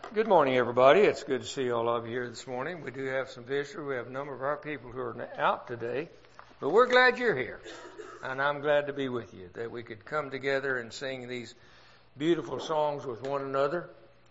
Good morning, everybody. It's good to see all of you here this morning. We do have some visitors. We have a number of our people who are out today. But we're glad you're here. And I'm glad to be with you, that we could come together and sing these beautiful songs with one another.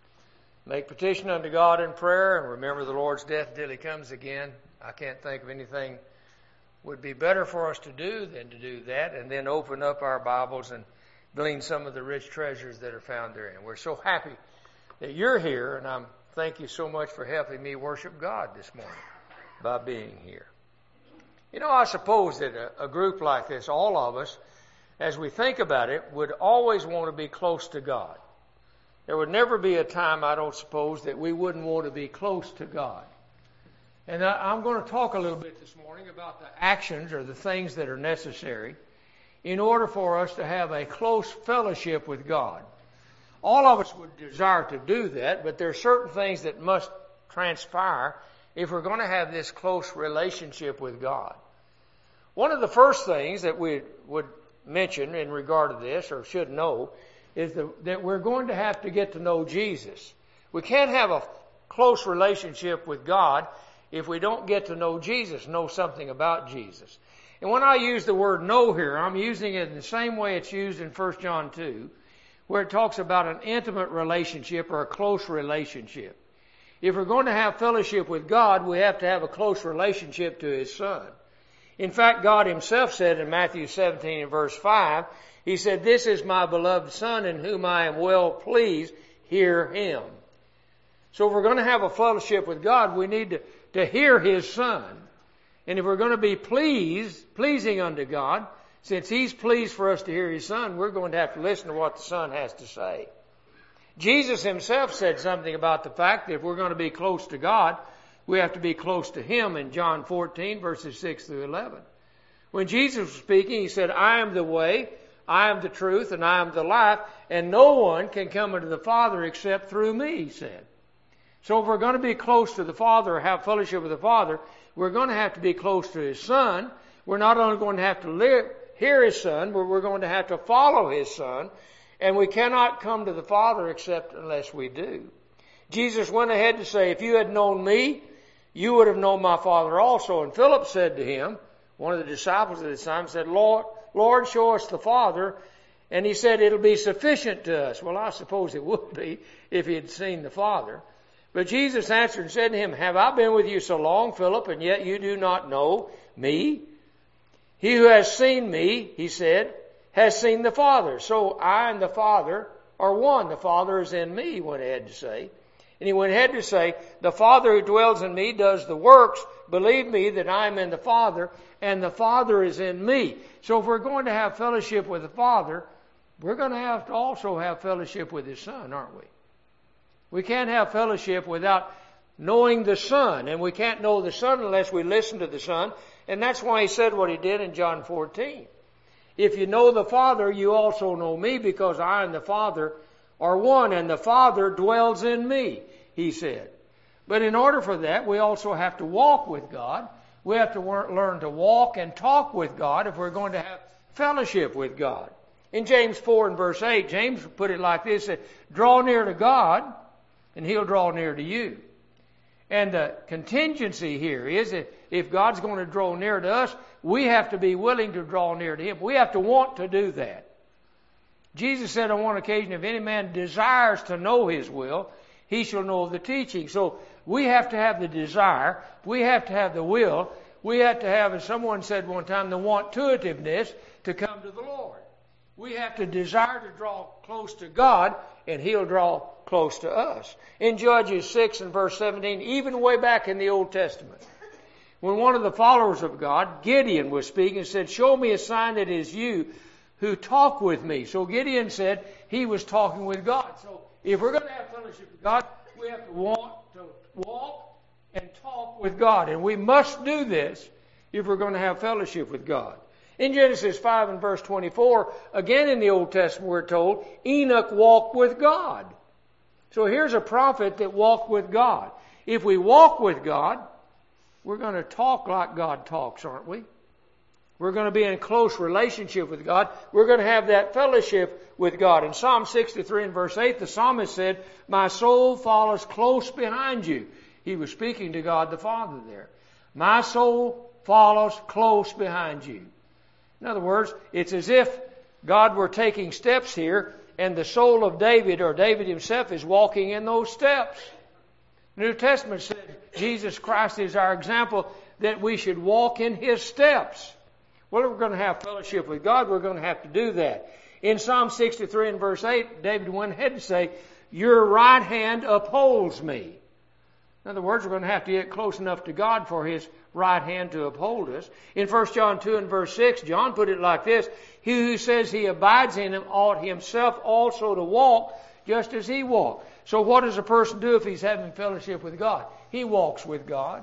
Make petition unto God in prayer and remember the Lord's death until He comes again. I can't think of anything would be better for us to do than to do that, and then open up our Bibles and glean some of the rich treasures that are found therein. We're so happy that you're here, and I thank you so much for helping me worship God this morning by being here. You know, I suppose that a group like this, all of us, as we think about it, would always want to be close to God. There would never be a time, I don't suppose, that we wouldn't want to be close to God. And I'm going to talk a little bit this morning about the actions or the things that are necessary in order for us to have a close fellowship with God. All of us would desire to do that, but there are certain things that must transpire if we're going to have this close relationship with God. One of the first things that we would mention in regard to this, or should know, is that we're going to have to get to know Jesus. We can't have a close relationship with God if we don't get to know Jesus, know something about Jesus. And when I use the word know here, I'm using it in the same way it's used in 1 John 2, where it talks about an intimate relationship or a close relationship. If we're going to have fellowship with God, we have to have a close relationship to His Son. In fact, God Himself said in Matthew 17 and verse 5, He said, "This is my beloved Son in whom I am well pleased, hear Him." So if we're going to have a fellowship with God, we need to hear His Son. And if we're going to be pleasing unto God, since He's pleased for us to hear His Son, we're going to have to listen to what the Son has to say. Jesus Himself said something about the fact that if we're going to be close to God, we have to be close to Him in John 14, verses 6 through 11. When Jesus was speaking, He said, "I am the way, I am the truth, and I am the life, and no one can come unto the Father except through me," He said. So if we're going to be close to the Father or have fellowship with the Father, we're going to have to be close to His Son. We're not only going to have to hear His Son, but we're going to have to follow His Son. And we cannot come to the Father except unless we do. Jesus went ahead to say, "If you had known me, you would have known my Father also." And Philip said to Him, one of the disciples at the time, said, Lord, show us the Father. And He said, "It'll be sufficient to us." Well, I suppose it would be if He had seen the Father. But Jesus answered and said to him, "Have I been with you so long, Philip, and yet you do not know me? He who has seen me," He said, "has seen the Father. So I and the Father are one." The Father is in me, He went ahead to say. And He went ahead to say, "The Father who dwells in me does the works. Believe me that I am in the Father, and the Father is in me." So if we're going to have fellowship with the Father, we're going to have to also have fellowship with His Son, aren't we? We can't have fellowship without knowing the Son, and we can't know the Son unless we listen to the Son. And that's why He said what He did in John 14. "If you know the Father, you also know me, because I and the Father are one, and the Father dwells in me," He said. But in order for that, we also have to walk with God. We have to learn to walk and talk with God if we're going to have fellowship with God. In James 4 and verse 8, James put it like this, that draw near to God, and He'll draw near to you. And the contingency here is that if God's going to draw near to us, we have to be willing to draw near to Him. We have to want to do that. Jesus said on one occasion, "If any man desires to know His will, he shall know the teaching." So we have to have the desire. We have to have the will. We have to have, as someone said one time, the want-to-itiveness to come to the Lord. We have to desire to draw close to God, and He'll draw close to us. In Judges 6 and verse 17, even way back in the Old Testament, when one of the followers of God, Gideon, was speaking and said, "Show me a sign that it is you who talk with me." So Gideon said he was talking with God. So if we're going to have fellowship with God, we have to want to walk and talk with God. And we must do this if we're going to have fellowship with God. In Genesis 5 and verse 24, again in the Old Testament we're told, Enoch walked with God. So here's a prophet that walked with God. If we walk with God, we're going to talk like God talks, aren't we? We're going to be in close relationship with God. We're going to have that fellowship with God. In Psalm 63 and verse 8, the psalmist said, "My soul follows close behind you." He was speaking to God the Father there. My soul follows close behind you. In other words, it's as if God were taking steps here, and the soul of David, or David himself, is walking in those steps. The New Testament says Jesus Christ is our example, that we should walk in His steps. Well, if we're going to have fellowship with God, we're going to have to do that. In Psalm 63 and verse 8, David went ahead to say, "Your right hand upholds me." In other words, we're going to have to get close enough to God for His right hand to uphold us. In 1 John 2 and verse 6, John put it like this: "He who says he abides in Him ought himself also to walk just as He walked." So what does a person do if he's having fellowship with God? He walks with God.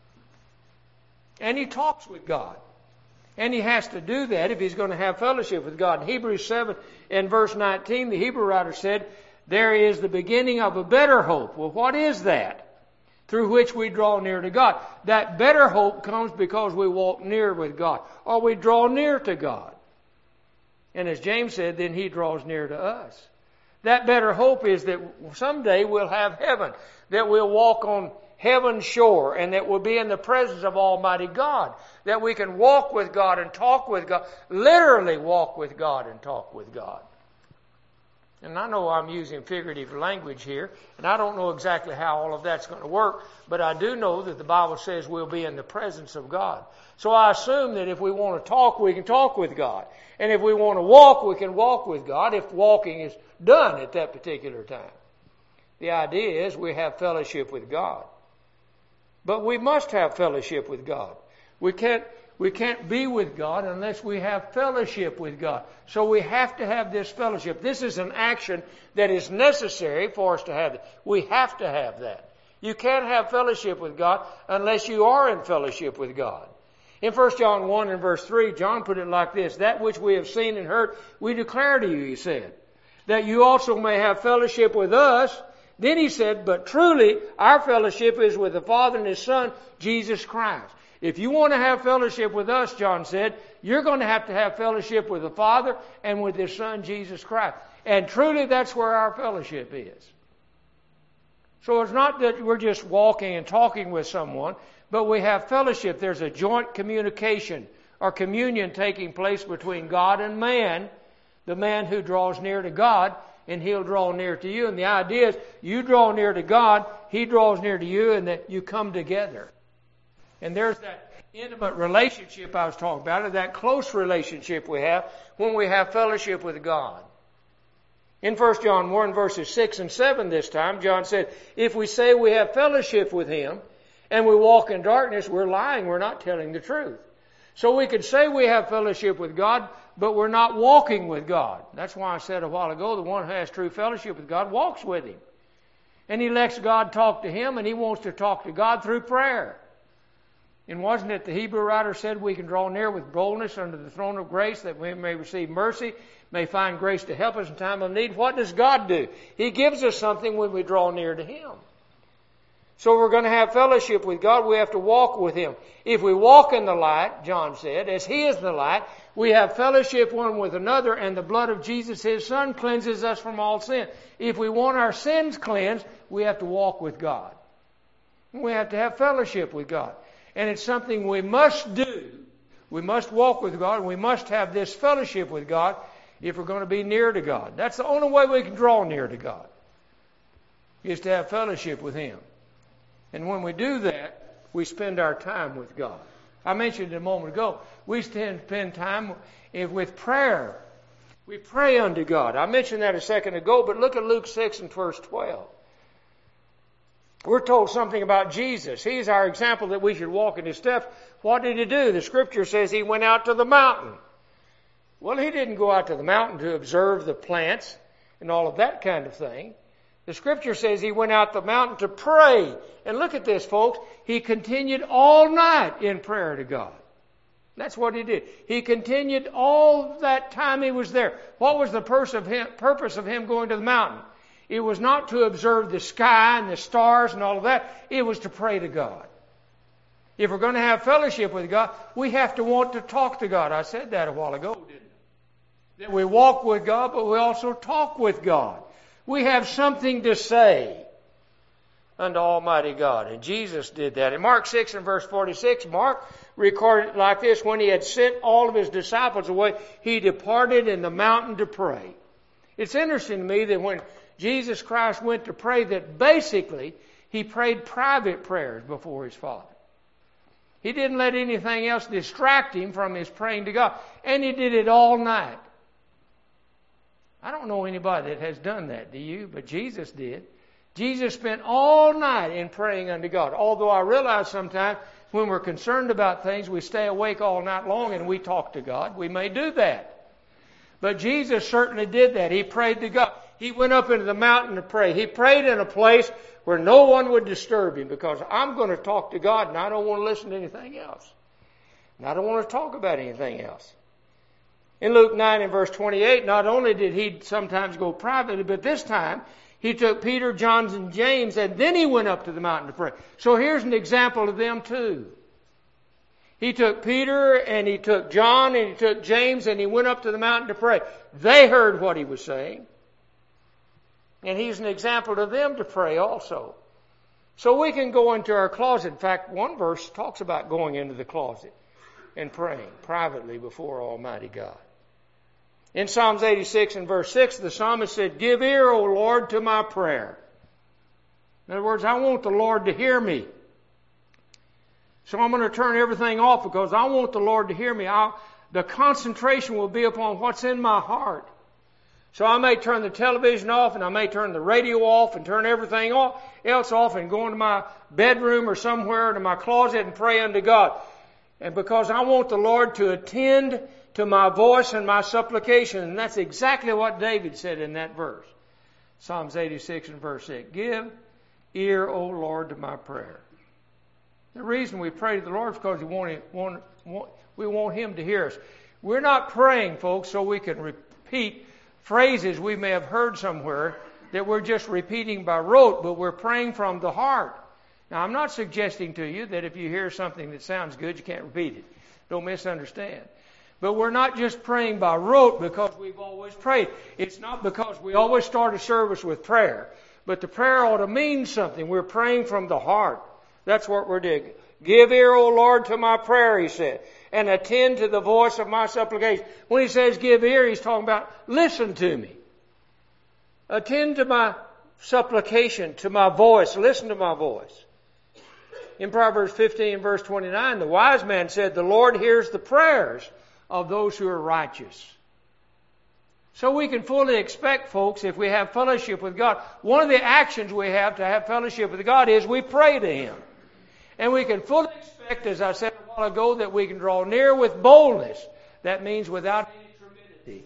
And he talks with God. And he has to do that if he's going to have fellowship with God. In Hebrews 7 and verse 19, the Hebrew writer said, "There is the beginning of a better hope." Well, what is that? Through which we draw near to God. That better hope comes because we walk near with God, or we draw near to God. And as James said, then He draws near to us. That better hope is that someday we'll have heaven, that we'll walk on heaven's shore, and that we'll be in the presence of Almighty God, that we can walk with God and talk with God, literally walk with God and talk with God. And I know I'm using figurative language here, and I don't know exactly how all of that's going to work, but I do know that the Bible says we'll be in the presence of God. So I assume that if we want to talk, we can talk with God. And if we want to walk, we can walk with God, if walking is done at that particular time. The idea is we have fellowship with God. But we must have fellowship with God. We can't be with God unless we have fellowship with God. So we have to have this fellowship. This is an action that is necessary for us to have it. We have to have that. You can't have fellowship with God unless you are in fellowship with God. In 1 John 1 and verse 3, John put it like this: "That which we have seen and heard, we declare to you," he said, "that you also may have fellowship with us." Then he said, "But truly our fellowship is with the Father and His Son, Jesus Christ." If you want to have fellowship with us, John said, you're going to have fellowship with the Father and with His Son, Jesus Christ. And truly that's where our fellowship is. So it's not that we're just walking and talking with someone, but we have fellowship. There's a joint communication or communion taking place between God and man, the man who draws near to God, and He'll draw near to you. And the idea is you draw near to God, He draws near to you, and that you come together. And there's that intimate relationship I was talking about, and that close relationship we have when we have fellowship with God. In 1 John 1 verses 6 and 7 this time, John said, "If we say we have fellowship with Him and we walk in darkness, we're lying, we're not telling the truth." So we could say we have fellowship with God, but we're not walking with God. That's why I said a while ago, the one who has true fellowship with God walks with Him. And he lets God talk to him, and he wants to talk to God through prayer. And wasn't it the Hebrew writer said we can draw near with boldness under the throne of grace that we may receive mercy, may find grace to help us in time of need? What does God do? He gives us something when we draw near to Him. So we're going to have fellowship with God. We have to walk with Him. If we walk in the light, John said, as He is the light, we have fellowship one with another, and the blood of Jesus, His Son, cleanses us from all sin. If we want our sins cleansed, we have to walk with God. We have to have fellowship with God. And it's something we must do. We must walk with God, and we must have this fellowship with God if we're going to be near to God. That's the only way we can draw near to God, is to have fellowship with Him. And when we do that, we spend our time with God. I mentioned it a moment ago, we spend time with prayer. We pray unto God. I mentioned that a second ago, but look at Luke 6 and verse 12. We're told something about Jesus. He's our example that we should walk in His steps. What did He do? The Scripture says He went out to the mountain. Well, He didn't go out to the mountain to observe the plants and all of that kind of thing. The Scripture says He went out the mountain to pray. And look at this, folks. He continued all night in prayer to God. That's what He did. He continued all that time He was there. What was the purpose of Him going to the mountain? It was not to observe the sky and the stars and all of that. It was to pray to God. If we're going to have fellowship with God, we have to want to talk to God. I said that a while ago, didn't I? That we walk with God, but we also talk with God. We have something to say unto Almighty God. And Jesus did that. In Mark 6 and verse 46, Mark recorded it like this: when he had sent all of his disciples away, he departed in the mountain to pray. It's interesting to me that when Jesus Christ went to pray, that basically he prayed private prayers before his Father. He didn't let anything else distract him from his praying to God. And he did it all night. I don't know anybody that has done that, do you? But Jesus did. Jesus spent all night in praying unto God. Although I realize sometimes when we're concerned about things, we stay awake all night long and we talk to God. We may do that. But Jesus certainly did that. He prayed to God. He went up into the mountain to pray. He prayed in a place where no one would disturb him, because I'm going to talk to God and I don't want to listen to anything else. And I don't want to talk about anything else. In Luke 9 and verse 28, not only did he sometimes go privately, but this time he took Peter, John, and James, and then he went up to the mountain to pray. So here's an example of them too. He took Peter and he took John and he took James and he went up to the mountain to pray. They heard what he was saying. And he's an example to them to pray also. So we can go into our closet. In fact, one verse talks about going into the closet and praying privately before Almighty God. In Psalms 86 and verse 6, the psalmist said, "Give ear, O Lord, to my prayer." In other words, I want the Lord to hear me. So I'm going to turn everything off because I want the Lord to hear me. The concentration will be upon what's in my heart. So I may turn the television off and I may turn the radio off and turn everything else off and go into my bedroom or somewhere into my closet and pray unto God. And because I want the Lord to attend to my voice and my supplication. And that's exactly what David said in that verse. Psalms 86 and verse 6. Give ear, O Lord, to my prayer. The reason we pray to the Lord is because we want Him to hear us. We're not praying, folks, so we can repeat phrases we may have heard somewhere that we're just repeating by rote, but we're praying from the heart. Now, I'm not suggesting to you that if you hear something that sounds good, you can't repeat it. Don't misunderstand. But we're not just praying by rote because we've always prayed. It's not because we always start a service with prayer. But the prayer ought to mean something. We're praying from the heart. That's what we're doing. Give ear, O Lord, to my prayer, he said, and attend to the voice of my supplication. When he says give ear, he's talking about listen to me. Attend to my supplication, to my voice. Listen to my voice. In Proverbs 15 verse 29, the wise man said, the Lord hears the prayers of those who are righteous. So we can fully expect, folks, if we have fellowship with God, one of the actions we have to have fellowship with God is we pray to Him. And we can fully expect, as I said a while ago, that we can draw near with boldness. That means without any timidity.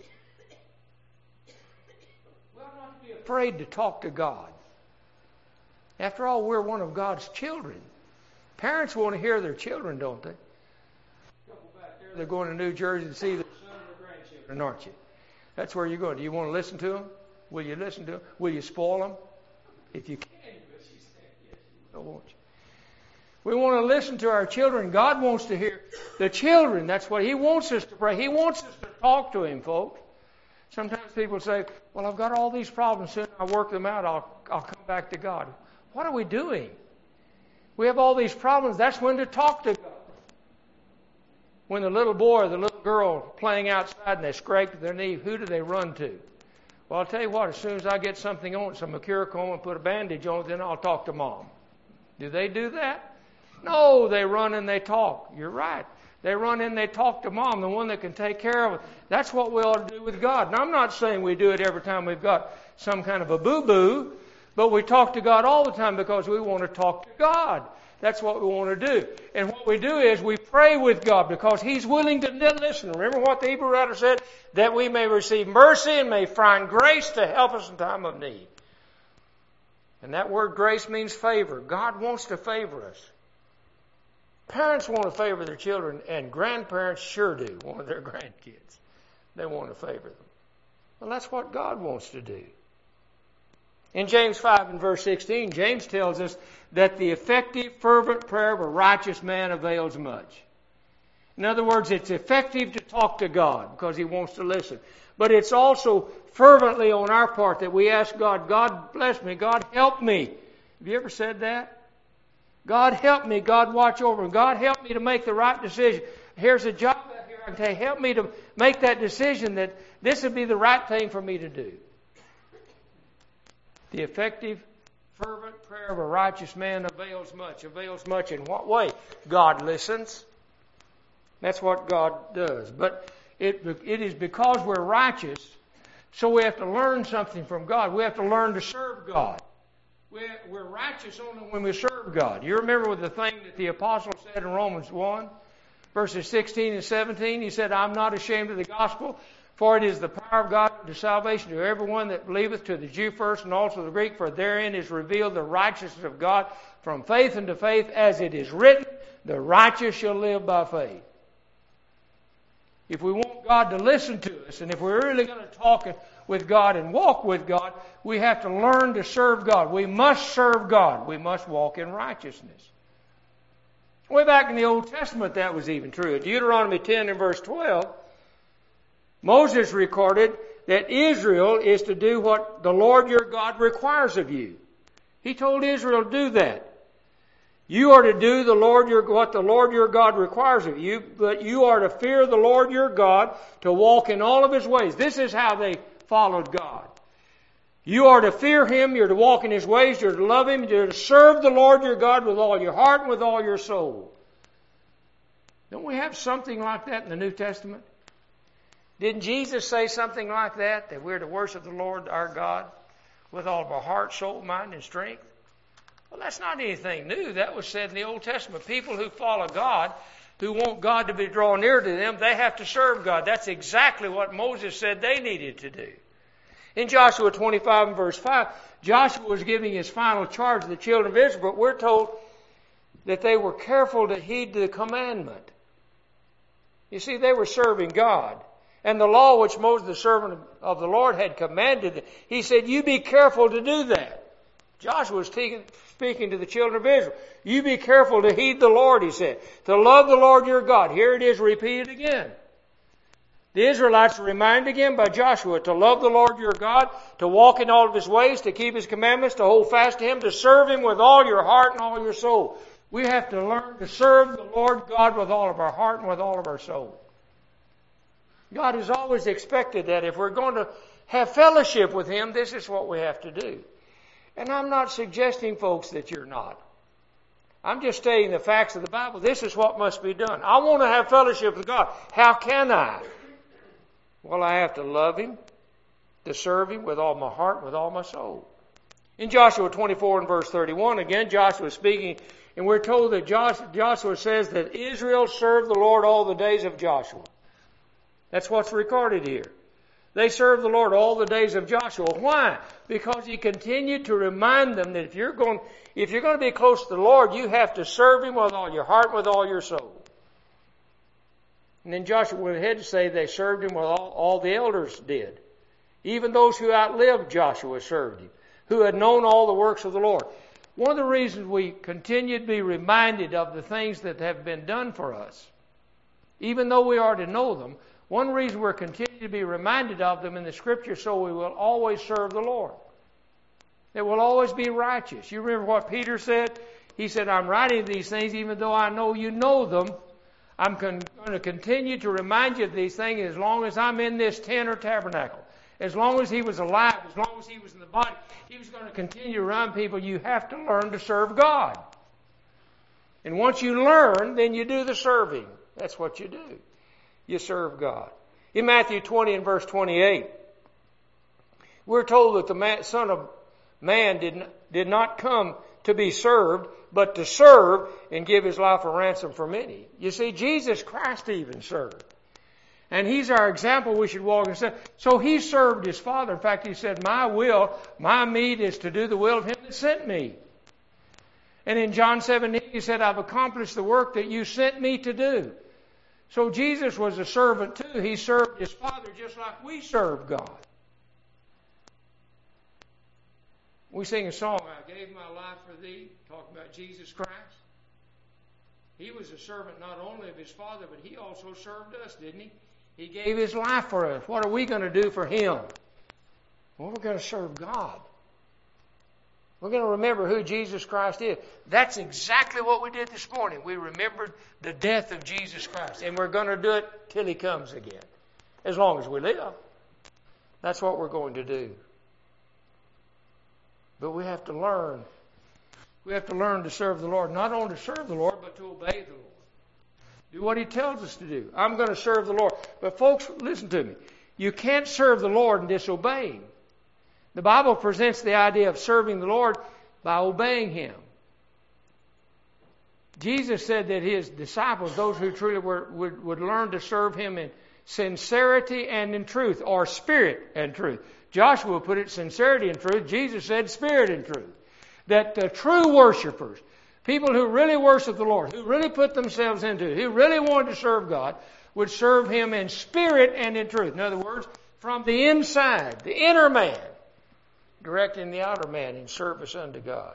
We ought not to be afraid to talk to God. After all, we're one of God's children. Parents want to hear their children, don't they? Back there, they're going to New Jersey to see their son or grandchildren, aren't you? That's where you're going. Do you want to listen to them? Will you listen to them? Will you spoil them? If you can, but she said yes, you will, won't you? We want to listen to our children. God wants to hear the children. That's what He wants us to pray. He wants us to talk to Him, folks. Sometimes people say, well, I've got all these problems. Soon I work them out, I'll come back to God. What are we doing? We have all these problems. That's when to talk to God. When the little boy or the little girl playing outside and they scrape their knee, who do they run to? Well, I'll tell you what, as soon as I get something on, some Mercurochrome and put a bandage on it, then I'll talk to Mom. Do they do that? No, they run and they talk. You're right. They run and they talk to Mom, the one that can take care of it. That's what we ought to do with God. Now, I'm not saying we do it every time we've got some kind of a boo-boo, but we talk to God all the time because we want to talk to God. That's what we want to do. And what we do is we pray with God because He's willing to listen. Remember what the Hebrew writer said? That we may receive mercy and may find grace to help us in time of need. And that word grace means favor. God wants to favor us. Parents want to favor their children, and grandparents sure do want their grandkids. They want to favor them. Well, that's what God wants to do. In James 5 and verse 16, James tells us that the effective, fervent prayer of a righteous man avails much. In other words, it's effective to talk to God because He wants to listen. But it's also fervently on our part that we ask God, God bless me, God help me. Have you ever said that? God help me, God watch over me, God help me to make the right decision. Here's a job out here I can take. Help me to make that decision that this would be the right thing for me to do. The effective, fervent prayer of a righteous man avails much. Avails much in what way? God listens. That's what God does. But it is because we're righteous, so we have to learn something from God. We have to learn to serve God. We're righteous only when we serve God. You remember the thing that the apostle said in Romans 1, verses 16 and 17? He said, I'm not ashamed of the gospel, for it is the power of God to salvation to everyone that believeth, to the Jew first and also the Greek, for therein is revealed the righteousness of God from faith unto faith, as it is written, the righteous shall live by faith. If we want God to listen to us, and if we're really going to talk with God and walk with God, we have to learn to serve God. We must serve God. We must walk in righteousness. Way back in the Old Testament, that was even true. In Deuteronomy 10 and verse 12, Moses recorded that Israel is to do what the Lord your God requires of you. He told Israel to do that. You are to do what the Lord your God requires of you, but you are to fear the Lord your God, to walk in all of His ways. This is how they followed God. You are to fear Him, you're to walk in His ways, you're to love Him, you're to serve the Lord your God with all your heart and with all your soul. Don't we have something like that in the New Testament? Didn't Jesus say something like that we're to worship the Lord our God with all of our heart, soul, mind, and strength? Well, that's not anything new. That was said in the Old Testament. People who follow God, who want God to be drawn near to them, they have to serve God. That's exactly what Moses said they needed to do. In Joshua 25 and verse 5, Joshua was giving his final charge to the children of Israel, but we're told that they were careful to heed the commandment. You see, they were serving God. And the law which Moses, the servant of the Lord, had commanded, he said, you be careful to do that. Joshua was speaking to the children of Israel. You be careful to heed the Lord, he said. To love the Lord your God. Here it is repeated again. The Israelites are reminded again by Joshua to love the Lord your God, to walk in all of His ways, to keep His commandments, to hold fast to Him, to serve Him with all your heart and all your soul. We have to learn to serve the Lord God with all of our heart and with all of our soul. God has always expected that if we're going to have fellowship with Him, this is what we have to do. And I'm not suggesting, folks, that you're not. I'm just stating the facts of the Bible. This is what must be done. I want to have fellowship with God. How can I? Well, I have to love Him, to serve Him with all my heart, with all my soul. In Joshua 24 and verse 31, again, Joshua is speaking, and we're told that Joshua says that Israel served the Lord all the days of Joshua. That's what's recorded here. They served the Lord all the days of Joshua. Why? Because he continued to remind them that if you're going to be close to the Lord, you have to serve Him with all your heart, with all your soul. And then Joshua went ahead to say they served Him with all the elders did. Even those who outlived Joshua served Him, who had known all the works of the Lord. One of the reasons we continue to be reminded of the things that have been done for us, even though we already know them, one reason we're continuing to be reminded of them in the Scripture, so we will always serve the Lord. It will always be righteous. You remember what Peter said? He said, I'm writing these things even though I know you know them. I'm going to continue to remind you of these things as long as I'm in this tent or tabernacle. As long as he was alive, as long as he was in the body, he was going to continue to remind people, you have to learn to serve God. And once you learn, then you do the serving. That's what you do. You serve God. In Matthew 20 and verse 28, we're told that the Son of Man did not come to be served, but to serve and give His life a ransom for many. You see, Jesus Christ even served. And He's our example. We should walk and serve. So He served His Father. In fact, He said, my meat is to do the will of Him that sent me. And in John 17, He said, I've accomplished the work that you sent me to do. So Jesus was a servant too. He served His Father just like we serve God. We sing a song, I gave my life for thee, talking about Jesus Christ. He was a servant not only of his Father, but he also served us, didn't he? He gave his life for us. What are we going to do for him? Well, we're going to serve God. We're going to remember who Jesus Christ is. That's exactly what we did this morning. We remembered the death of Jesus Christ. And we're going to do it till he comes again. As long as we live. That's what we're going to do. But we have to learn. We have to learn to serve the Lord. Not only to serve the Lord, but to obey the Lord. Do what he tells us to do. I'm going to serve the Lord. But folks, listen to me. You can't serve the Lord and disobey him. The Bible presents the idea of serving the Lord by obeying him. Jesus said that his disciples, those who truly would learn to serve him in sincerity and in truth, or spirit and truth. Joshua put it sincerity and truth. Jesus said spirit and truth. That the true worshipers, people who really worship the Lord, who really put themselves into it, who really wanted to serve God, would serve him in spirit and in truth. In other words, from the inside, the inner man, directing the outer man in service unto God.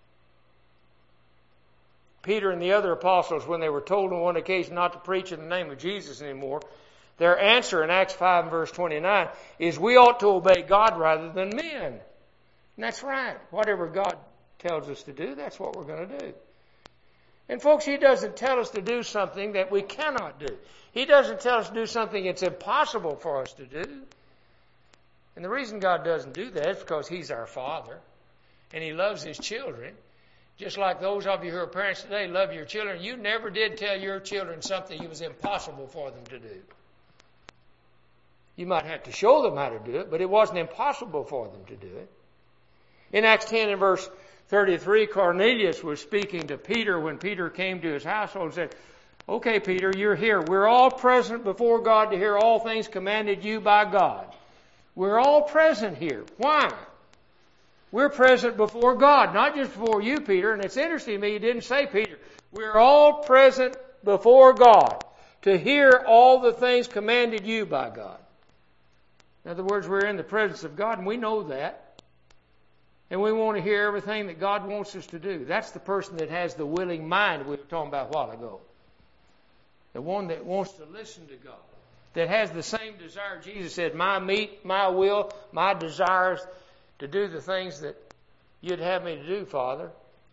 Peter and the other apostles, when they were told on one occasion not to preach in the name of Jesus anymore, their answer in Acts 5 and verse 29 is, we ought to obey God rather than men. And that's right. Whatever God tells us to do, that's what we're going to do. And folks, he doesn't tell us to do something that we cannot do. He doesn't tell us to do something it's impossible for us to do. And the reason God doesn't do that is because he's our Father. And he loves his children. Just like those of you who are parents today love your children. You never did tell your children something it was impossible for them to do. You might have to show them how to do it, but it wasn't impossible for them to do it. In Acts 10 and verse 33, Cornelius was speaking to Peter when Peter came to his household and said, okay, Peter, you're here. We're all present before God to hear all things commanded you by God. We're all present here. Why? We're present before God, not just before you, Peter. And it's interesting to me, he didn't say, Peter, we're all present before God to hear all the things commanded you by God. In other words, we're in the presence of God, and we know that. And we want to hear everything that God wants us to do. That's the person that has the willing mind we were talking about a while ago. The one that wants to listen to God. That has the same desire. Jesus said, my meat, my will, my desires to do the things that you'd have me to do, Father.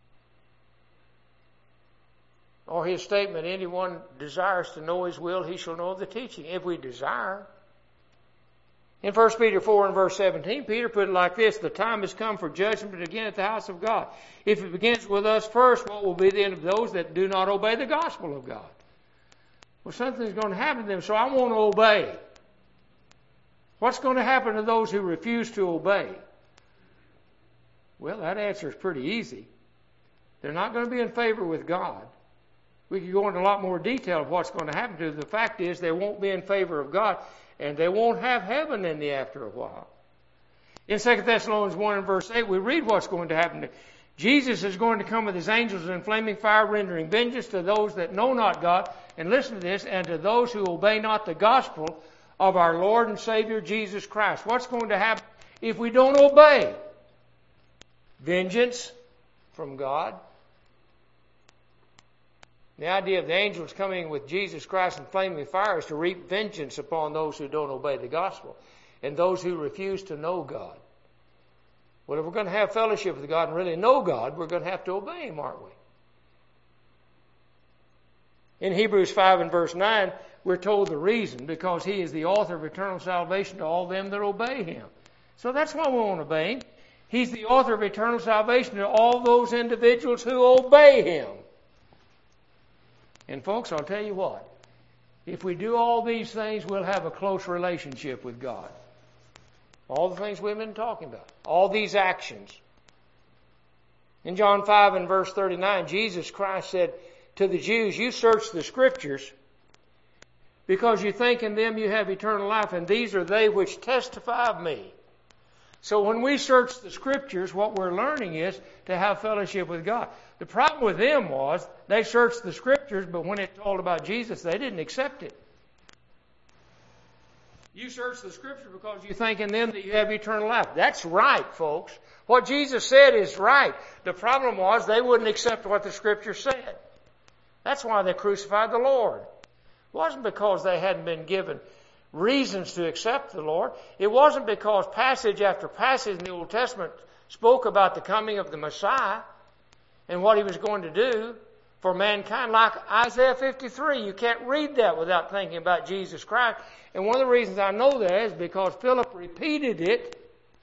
Or his statement, anyone desires to know his will, he shall know the teaching. If we desire. In 1 Peter 4 and verse 17, Peter put it like this, the time has come for judgment to begin at the house of God. If it begins with us first, what will be the end of those that do not obey the gospel of God? Well, something's going to happen to them, so I want to obey. What's going to happen to those who refuse to obey? Well, that answer is pretty easy. They're not going to be in favor with God. We could go into a lot more detail of what's going to happen to them. The fact is they won't be in favor of God, and they won't have heaven in the after a while. In 2 Thessalonians 1 and verse 8, we read what's going to happen. Jesus is going to come with his angels in flaming fire, rendering vengeance to those that know not God. And listen to this, and to those who obey not the gospel of our Lord and Savior Jesus Christ. What's going to happen if we don't obey? Vengeance from God. The idea of the angels coming with Jesus Christ in flaming fire is to reap vengeance upon those who don't obey the gospel and those who refuse to know God. Well, if we're going to have fellowship with God and really know God, we're going to have to obey him, aren't we? In Hebrews 5 and verse 9, we're told the reason, because he is the author of eternal salvation to all them that obey him. So that's why we want to obey him. He's the author of eternal salvation to all those individuals who obey him. And folks, I'll tell you what, if we do all these things, we'll have a close relationship with God. All the things we've been talking about. All these actions. In John 5 and verse 39, Jesus Christ said to the Jews, you search the Scriptures because you think in them you have eternal life, and these are they which testify of me. So when we search the Scriptures, what we're learning is to have fellowship with God. The problem with them was they searched the Scriptures, but when it told about Jesus, they didn't accept it. You search the Scripture because you think in them that you have eternal life. That's right, folks. What Jesus said is right. The problem was they wouldn't accept what the Scripture said. That's why they crucified the Lord. It wasn't because they hadn't been given reasons to accept the Lord. It wasn't because passage after passage in the Old Testament spoke about the coming of the Messiah and what He was going to do for mankind. Like Isaiah 53, you can't read that without thinking about Jesus Christ. And one of the reasons I know that is because Philip repeated it,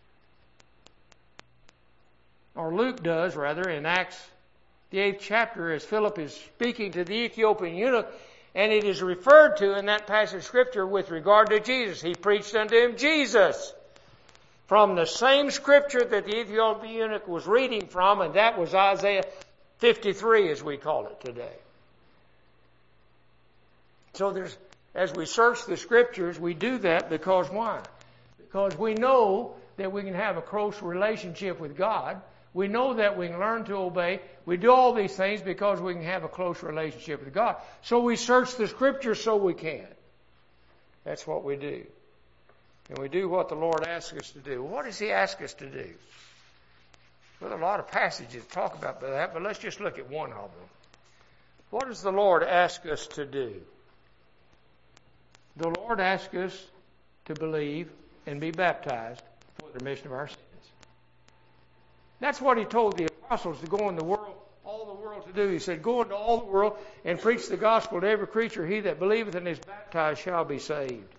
or Luke does rather, in Acts the 8th chapter, as Philip is speaking to the Ethiopian eunuch, and it is referred to in that passage of Scripture with regard to Jesus. He preached unto him Jesus from the same Scripture that the Ethiopian eunuch was reading from, and that was Isaiah 53, as we call it today. So as we search the Scriptures, we do that because why? Because we know that we can have a close relationship with God. We know that we can learn to obey. We do all these things because we can have a close relationship with God. So we search the Scriptures so we can. That's what we do. And we do what the Lord asks us to do. What does He ask us to do? Well, a lot of passages talk about that, but let's just look at one of them. What does the Lord ask us to do? The Lord asks us to believe and be baptized for the remission of our sins. That's what He told the apostles to go in the world, all the world to do. He said, go into all the world and preach the gospel to every creature. He that believeth and is baptized shall be saved.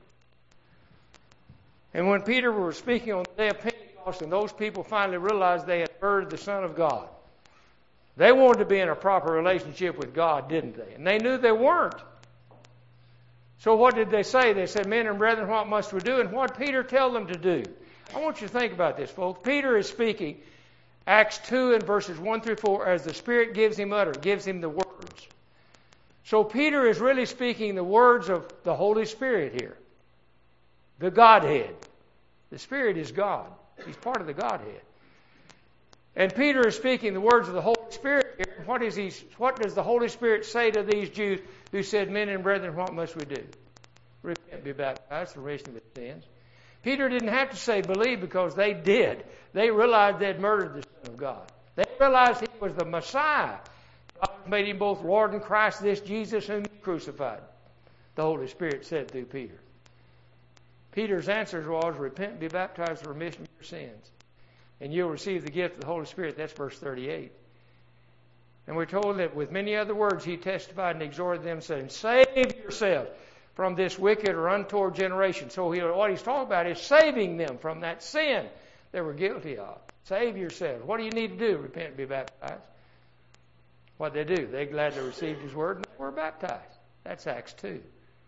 And when Peter was speaking on the day of Pentecost, and those people finally realized they had heard the Son of God, they wanted to be in a proper relationship with God, didn't they? And they knew they weren't. So what did they say? They said, men and brethren, what must we do? And what did Peter tell them to do? I want you to think about this, folks. Peter is speaking Acts 2 and verses 1 through 4, as the Spirit gives him utterance, gives him the words. So Peter is really speaking the words of the Holy Spirit here. The Godhead. The Spirit is God. He's part of the Godhead. And Peter is speaking the words of the Holy Spirit here. What does the Holy Spirit say to these Jews who said, men and brethren, what must we do? Repent, be baptized for the remission of their sins. Peter didn't have to say believe because they did. They realized they had murdered the Son of God. They realized He was the Messiah. God made Him both Lord and Christ, this Jesus whom He crucified. The Holy Spirit said through Peter. Peter's answer was, repent, be baptized for the remission of your sins, and you'll receive the gift of the Holy Spirit. That's verse 38. And we're told that with many other words He testified and exhorted them, saying, save yourselves from this wicked or untoward generation. So what He's talking about is saving them from that sin they were guilty of. Save yourselves. What do you need to do? Repent and be baptized. What did they do? They gladly received His word and they were baptized. That's Acts 2,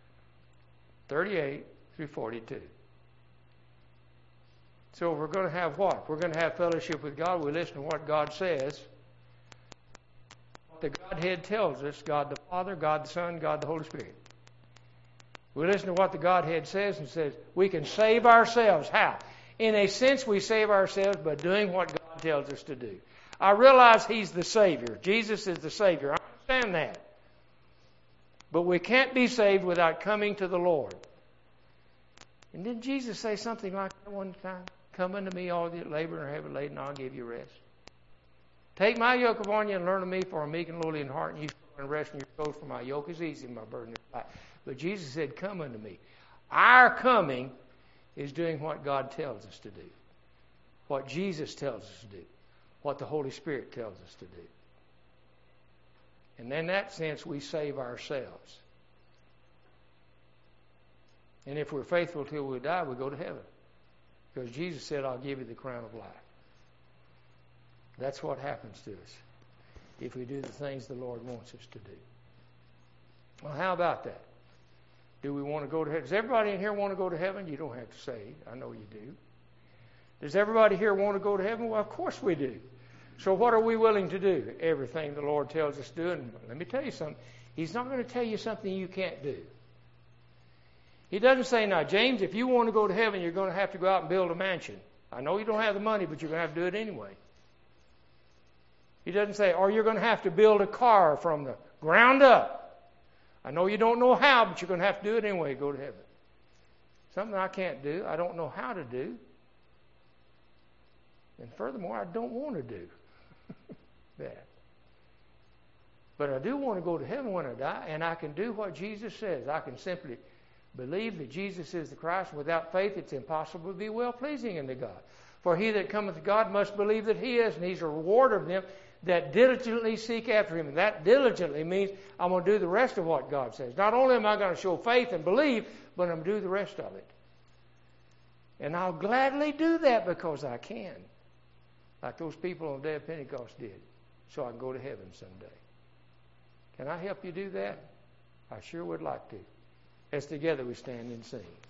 38 through 42. So we're going to have what? We're going to have fellowship with God. We listen to what God says. What the Godhead tells us, God the Father, God the Son, God the Holy Spirit. We listen to what the Godhead says and says we can save ourselves. How? In a sense, we save ourselves by doing what God tells us to do. I realize He's the Savior. Jesus is the Savior. I understand that. But we can't be saved without coming to the Lord. And didn't Jesus say something like that one time? Come unto me, all that labor and are heavy laden, and I'll give you rest. Take my yoke upon you and learn of me, for I'm meek and lowly in heart, and you shall find rest in your souls, for my yoke is easy and my burden is light. But Jesus said, come unto me. Our coming is doing what God tells us to do. What Jesus tells us to do. What the Holy Spirit tells us to do. And in that sense, we save ourselves. And if we're faithful till we die, we go to heaven. Because Jesus said, I'll give you the crown of life. That's what happens to us if we do the things the Lord wants us to do. Well, how about that? Do we want to go to heaven? Does everybody in here want to go to heaven? You don't have to say. I know you do. Does everybody here want to go to heaven? Well, of course we do. So what are we willing to do? Everything the Lord tells us to do. And let me tell you something. He's not going to tell you something you can't do. He doesn't say, now, James, if you want to go to heaven, you're going to have to go out and build a mansion. I know you don't have the money, but you're going to have to do it anyway. He doesn't say, or you're going to have to build a car from the ground up. I know you don't know how, but you're going to have to do it anyway to go to heaven. Something I can't do, I don't know how to do. And furthermore, I don't want to do that. But I do want to go to heaven when I die, and I can do what Jesus says. I can simply believe that Jesus is the Christ. Without faith, it's impossible to be well-pleasing unto God. For he that cometh to God must believe that he is, and he's a rewarder of them that diligently seek after him. And that diligently means I'm going to do the rest of what God says. Not only am I going to show faith and believe, but I'm going to do the rest of it. And I'll gladly do that because I can. Like those people on the day of Pentecost did. So I can go to heaven someday. Can I help you do that? I sure would like to. As together we stand and sing.